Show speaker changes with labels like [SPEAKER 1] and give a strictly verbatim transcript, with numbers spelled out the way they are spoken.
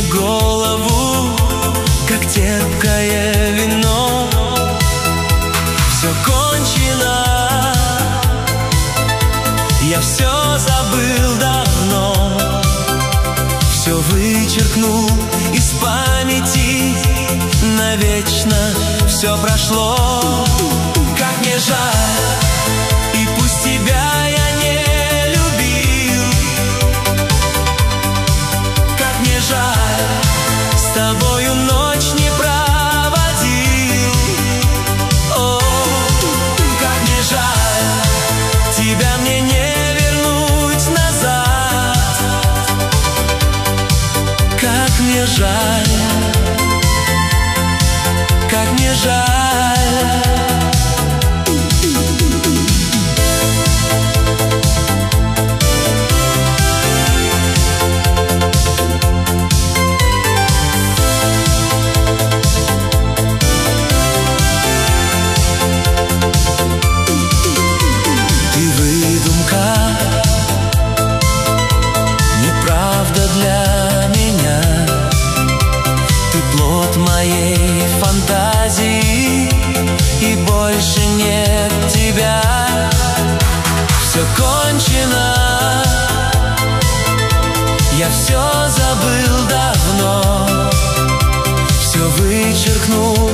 [SPEAKER 1] голову, как терпкое вино. Все кончено, я все забыл давно. Все вычеркнул из памяти, навечно все прошло. Как мне жаль, и пусть тебя я не любил. Как мне жаль, с тобою ночь не проводил. О, как мне жаль, тебя мне не вернуть назад. Как мне жаль, как мне жаль. Моей фантазии, и больше нет тебя. Все кончено, я все забыл давно. Все вычеркнул